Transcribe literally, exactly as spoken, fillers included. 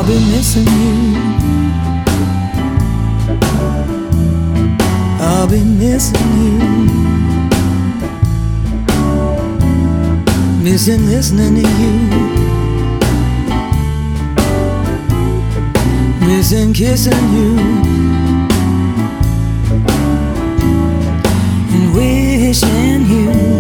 I'll be missing you. I'll be missing you. Missing listening to you. Missing kissing you. And wishing you